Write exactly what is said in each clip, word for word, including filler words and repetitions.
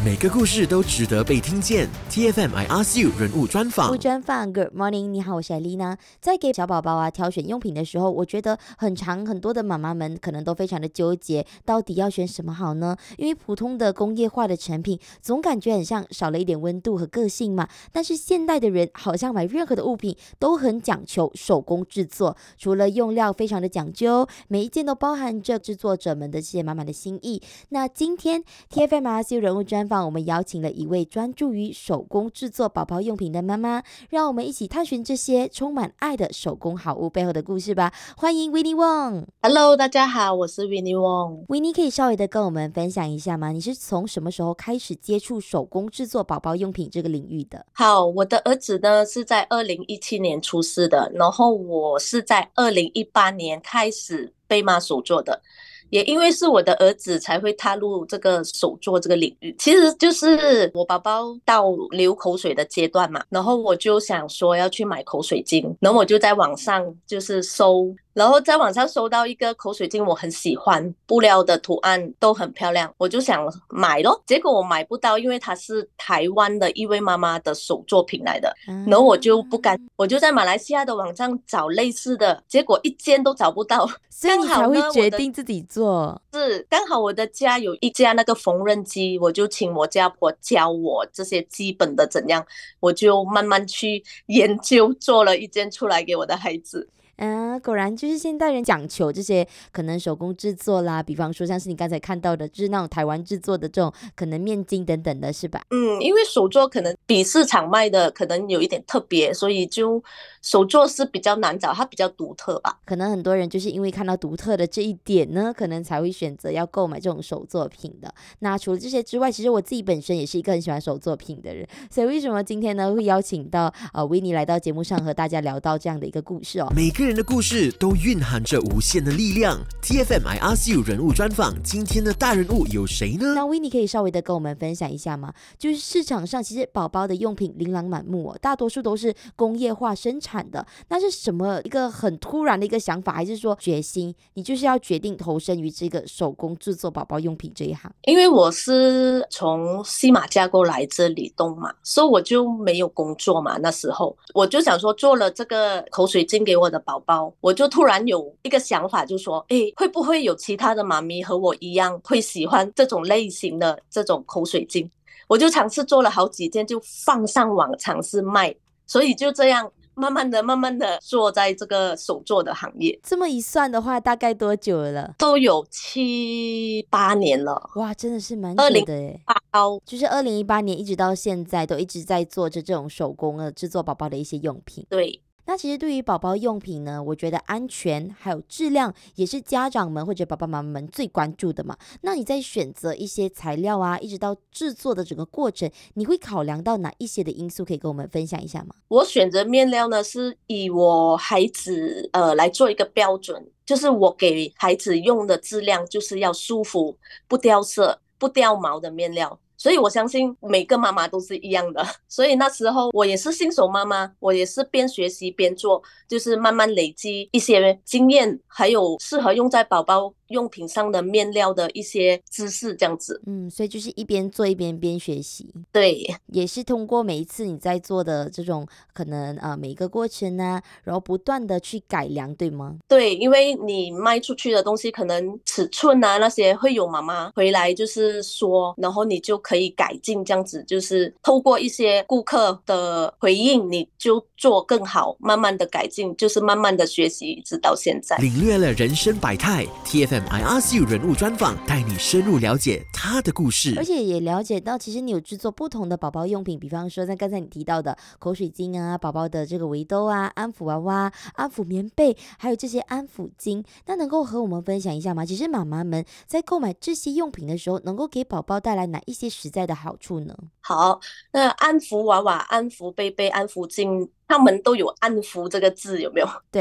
每个故事都值得被听见。T F M I Ask You 人物专访。 人物专访 Good morning， 你好，我是艾丽娜。在给小宝宝啊挑选用品的时候，我觉得很常很多的妈妈们可能都非常的纠结，到底要选什么好呢？因为普通的工业化的成品总感觉很像少了一点温度和个性嘛。但是现代的人好像买任何的物品都很讲求手工制作，除了用料非常的讲究，每一件都包含着制作者们的这些满满的心意。那今天 T F M I Ask You 人物专访，我们邀请了一位专注于手工制作宝宝用品的妈妈，让我们一起探寻这些充满爱的手工好物背后的故事吧。欢迎 Winnie Wong。Hello， 大家好，我是 Winnie Wong。Winnie 可以稍微的跟我们分享一下吗？你是从什么时候开始接触手工制作宝宝用品这个领域的？ 好，我的儿子呢是在二零一七年出世的，然后我是在二零一八年开始被妈手做的。也因为是我的儿子才会踏入这个手作这个领域，其实就是我宝宝到流口水的阶段嘛，然后我就想说要去买口水巾，然后我就在网上就是搜，然后在网上搜到一个口水巾我很喜欢，布料的图案都很漂亮，我就想买咯。结果我买不到，因为它是台湾的一位妈妈的手作品来的，然后我就不敢，我就在马来西亚的网站找类似的，结果一间都找不到， 所以你才会决定自己做。 是刚好我的家有一家那个缝纫机，我就请我家婆教我这些基本的怎样，我就慢慢去研究，做了一件出来给我的孩子。 啊，果然就是现代人讲求这些可能手工制作啦，比方说像是你刚才看到的，就是那种台湾制作的这种可能面巾等等的，是吧？ 嗯，因为手作可能比市场卖的可能有一点特别，所以就手作是比较难找，它比较独特吧。 可能很多人就是因为看到独特的这一点呢，可能才会选择要购买这种手作品的。那除了这些之外，其实我自己本身也是一个很喜欢手作品的人，所以为什么今天呢会邀请到呃维尼来到节目上和大家聊到这样的一个故事哦？ 每个人的故事都蕴含着无限的力量。 T F M I Ask You 人物专访，今天的大人物有谁呢？ 那维尼可以稍微的跟我们分享一下吗？就是市场上其实宝宝的用品琳琅满目哦，大多数都是工业化生产的，那是什么一个很突然的一个想法，还是说决心你就是要决定投身于这个手工制作宝宝用品这一行？ 因为我是从西马加过来这里东嘛，所以我就没有工作嘛，那时候我就想说做了这个口水巾给我的宝宝，我就突然有一个想法，就说诶，会不会有其他的妈咪和我一样会喜欢这种类型的这种口水巾，我就尝试做了好几件，就放上网尝试卖，所以就这样慢慢的慢慢的做在这个手作的行业。 这么一算的话大概多久了？ 都有七八年了。 哇，真的是蛮久的耶。就是二零一八年一直到现在都一直在做着这种手工的制作宝宝的一些用品。 对， 那其实对于宝宝用品呢，我觉得安全还有质量也是家长们或者爸爸妈妈们最关注的嘛。那你在选择一些材料啊，一直到制作的整个过程，你会考量到哪一些的因素，可以跟我们分享一下吗？ 我选择面料呢，是以我孩子呃来做一个标准，就是我给孩子用的质量就是要舒服、不掉色、不掉毛的面料。所以我相信每个妈妈都是一样的，所以那时候我也是新手妈妈，我也是边学习边做，就是慢慢累积一些经验，还有适合用在宝宝用品上的面料的一些知识这样子。 嗯，所以就是一边做一边边学习。 对， 也是通过每一次你在做的这种可能啊、呃、每一个过程啊，然后不断的去改良，对吗？ 对，因为你卖出去的东西可能尺寸啊那些会有妈妈回来就是说，然后你就可以改进，这样子就是透过一些顾客的回应，你就做更好，慢慢的改进，就是慢慢的学习直到现在。 领略了人生百态， T F M I Ask You 人物专访，带你深入了解他的故事， 而且也了解到其实你有制作不同的宝宝用品，比方说像刚才你提到的口水巾啊，宝宝的这个围兜啊，安抚娃娃，安抚棉被，还有这些安抚巾，那能够和我们分享一下吗？其实妈妈们在购买这些用品的时候，能够给宝宝带来哪一些实在的好处呢？ 好，那安抚娃娃、安抚贝贝、安抚巾，他们都有安抚这个字，有没有？ 对，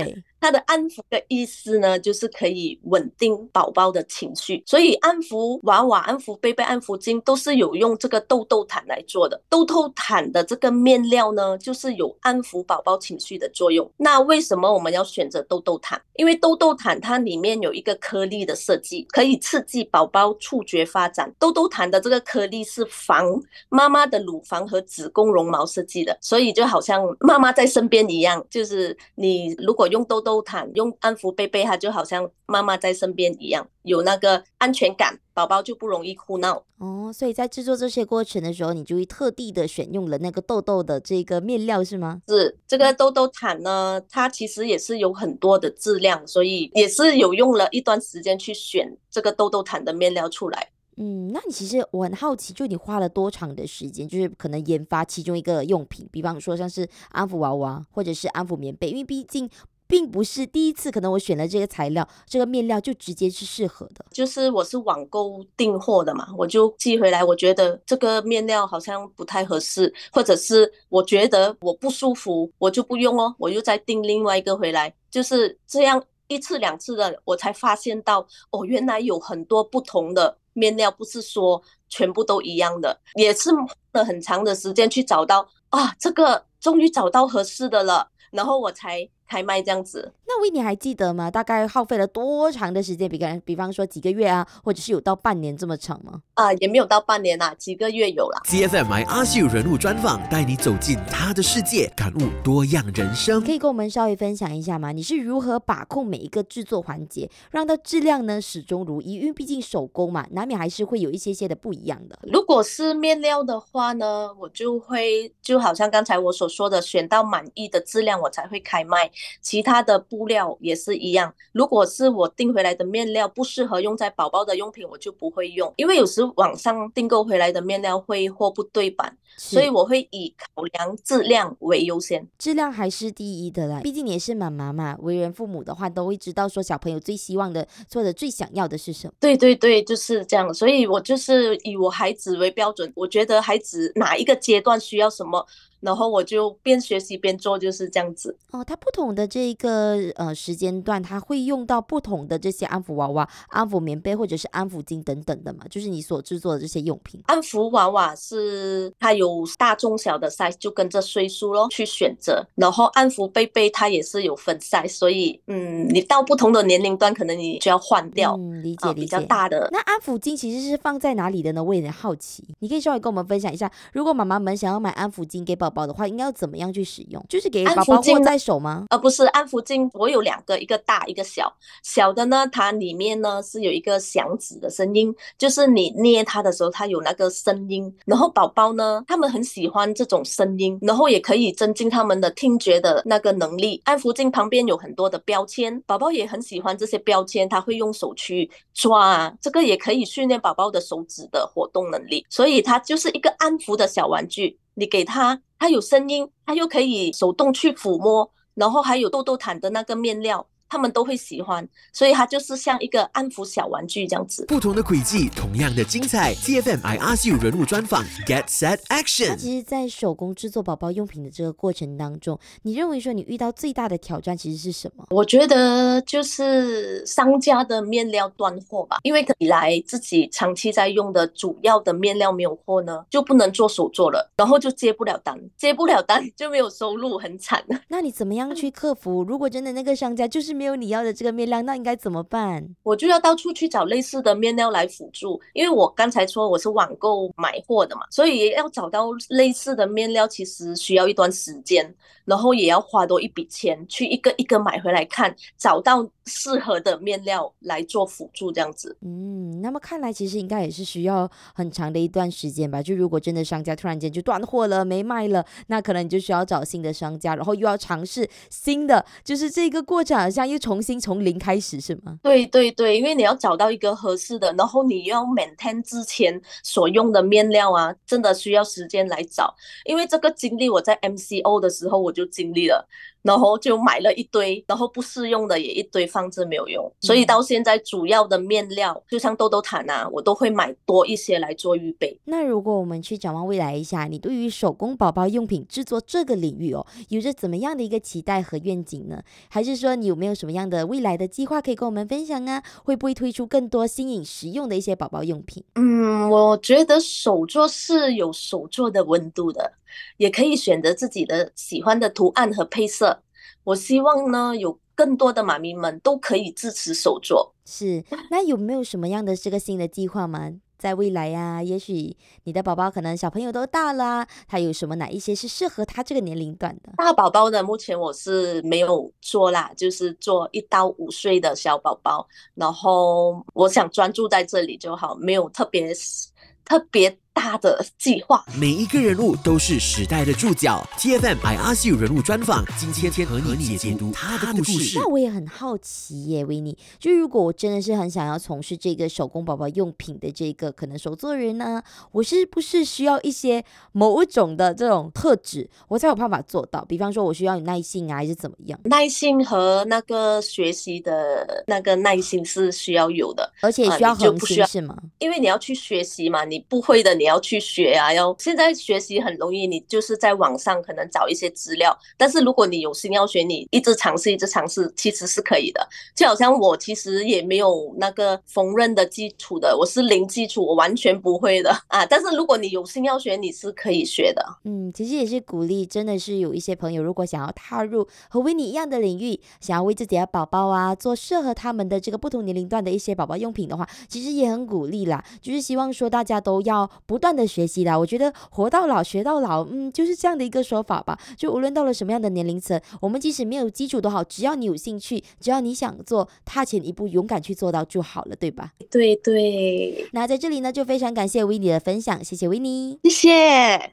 它的安抚的意思呢，就是可以稳定宝宝的情绪，所以安抚娃娃、安抚贝贝、安抚巾都是有用这个豆豆毯来做的。豆豆毯的这个面料呢，就是有安抚宝宝情绪的作用。那为什么我们要选择豆豆毯？因为豆豆毯它里面有一个颗粒的设计，可以刺激宝宝触觉发展。豆豆毯的这个颗粒是防妈妈的乳房和子宫绒毛设计的，所以就好像妈妈在身边一样，就是你如果用豆豆毯用安抚贝贝，它就好像妈妈在身边一样，有那个安全感，宝宝就不容易哭闹。 哦，所以在制作这些过程的时候，你就会特地的选用了那个豆豆的这个面料是吗？ 是，这个豆豆毯呢，它其实也是有很多的质量，所以也是有用了一段时间去选这个豆豆毯的面料出来。 嗯，那你其实我很好奇，就你花了多长的时间，就是可能研发其中一个用品，比方说像是安抚娃娃或者是安抚棉被，因为毕竟并不是第一次，可能我选了这个材料，这个面料就直接是适合的。 就是我是网购订货的嘛，我就寄回来，我觉得这个面料好像不太合适，或者是我觉得我不舒服，我就不用哦，我又再订另外一个回来，就是这样一次两次的，我才发现到哦，原来有很多不同的面料，不是说全部都一样的，也是花了很长的时间去找到啊，这个终于找到合适的了，然后我才开卖这样子。 那维尼还记得吗？大概耗费了多长的时间？比比方说几个月啊，或者是有到半年这么长吗？ 啊，也没有到半年啦，几个月有啦。 T F M I Ask You 人物专访，带你走进他的世界，感悟多样人生。 可以跟我们稍微分享一下吗？你是如何把控每一个制作环节，让到质量呢始终如一？因为毕竟手工嘛，难免还是会有一些些的不一样的。 如果是面料的话呢，我就会就好像刚才我所说的，选到满意的质量我才会开卖。其他的布料也是一样，如果是我订回来的面料不适合用在宝宝的用品，我就不会用，因为有时网上订购回来的面料会货不对版，所以我会以考量质量为优先。 质量还是第一的啦，毕竟你也是妈妈嘛，为人父母的话都会知道说小朋友最希望的或者最想要的是什么。 对对对，就是这样，所以我就是以我孩子为标准，我觉得孩子哪一个阶段需要什么，然后我就边学习边做，就是这样子。 哦，它不同的这个呃时间段，它会用到不同的这些安抚娃娃、安抚棉被或者是安抚巾等等的嘛，就是你所制作的这些用品。 安抚娃娃是它有大中小的 size， 就跟着岁数咯去选择，然后安抚贝贝它也是有分 size， 所以嗯，你到不同的年龄段，可能你就要换掉。 嗯，理解、呃、理解。 比较大的。 那安抚巾其实是放在哪里的呢？我有点好奇，你可以稍微跟我们分享一下，如果妈妈们想要买安抚巾给宝宝的话，应该要怎么样去使用？就是给宝宝握在手吗？ 呃，不是，安抚巾我有两个，一个大一个小。小的呢，它里面呢是有一个响指的声音，就是你捏它的时候，它有那个声音。然后宝宝呢，他们很喜欢这种声音，然后也可以增进他们的听觉的那个能力。安抚巾旁边有很多的标签，宝宝也很喜欢这些标签，他会用手去抓啊，这个也可以训练宝宝的手指的活动能力。所以它就是一个安抚的小玩具，你给他，它有声音，它又可以手动去抚摸，然后还有豆豆毯的那个面料，他们都会喜欢，所以它就是像一个安抚小玩具这样子。 不同的轨迹，同样的精彩。T F M I Ask You 人物专访 Get Set 那 Action。 其实，在手工制作宝宝用品的这个过程当中，你认为说你遇到最大的挑战其实是什么？ 我觉得就是商家的面料断货吧，因为以来自己长期在用的主要的面料没有货呢，就不能做手做了，然后就接不了单，接不了单就没有收入，很惨。 那你怎么样去克服？如果真的那个商家就是没有你要的这个面料，那应该怎么办？ 我就要到处去找类似的面料来辅助，因为我刚才说我是网购买货的嘛，所以也要找到类似的面料其实需要一段时间，然后也要花多一笔钱去一个一个买回来看，找到适合的面料来做辅助这样子。 嗯，那么看来其实应该也是需要很长的一段时间吧，就如果真的商家突然间就断货了没卖了，那可能你就需要找新的商家，然后又要尝试新的，就是这个过程好像又重新从零开始是吗？ 对对对，因为你要找到一个合适的，然后你要 maintain 之前所用的面料啊，真的需要时间来找。因为这个经历我在 M C O 的时候我就经历了，然后就买了一堆，然后不适用的也一堆放着没有用，所以到现在主要的面料就像豆豆毯啊，我都会买多一些来做预备。 那如果我们去展望未来一下，你对于手工宝宝用品制作这个领域哦，有着怎么样的一个期待和愿景呢？还是说你有没有什么样的未来的计划可以跟我们分享啊？会不会推出更多新颖实用的一些宝宝用品？ 嗯，我觉得手作是有手作的温度的，也可以选择自己的喜欢的图案和配色。我希望呢，有更多的妈咪们都可以支持手作。 是，那有没有什么样的这个新的计划吗？在未来呀、也许你的宝宝可能小朋友都大啦，他有什么哪一些是适合他这个年龄段的？ 大宝宝的目前我是没有做啦，就是做一到五岁的小宝宝，然后我想专注在这里就好，没有特别特别大的计划。 每一个人物都是时代的注脚。T F M I Ask You 人物专访，今天和你解读他的故事。 那我也很好奇耶，维尼，就如果我真的是很想要从事这个手工宝宝用品的这个可能手作人呢、我是不是需要一些某种的这种特质，我才有办法做到？比方说，我需要有耐性啊，还是怎么样？ 耐心和那个学习的那个耐心是需要有的， 而且需要呃你就恒不需要心是吗？ 因为你要去学习嘛，你不会的你要去学啊。要现在学习很容易，你就是在网上可能找一些资料，但是如果你有心要学，你一直尝试一直尝试，其实是可以的。就好像我其实也没有那个缝纫的基础的，我是零基础，我完全不会的啊。但是如果你有心要学，你是可以学的。 嗯，其实也是鼓励，真的是有一些朋友，如果想要踏入和维尼一样的领域，想要为自己的宝宝啊做适合他们的这个不同年龄段的一些宝宝用品的话，其实也很鼓励啦。就是希望说大家都要不断的学习啦。我觉得活到老学到老，嗯，就是这样的一个说法吧。就无论到了什么样的年龄层，我们即使没有基础都好，只要你有兴趣，只要你想做，踏前一步，勇敢去做到就好了，对吧？ 对对， 那在这里呢，就非常感谢维尼的分享，谢谢维尼。 谢谢。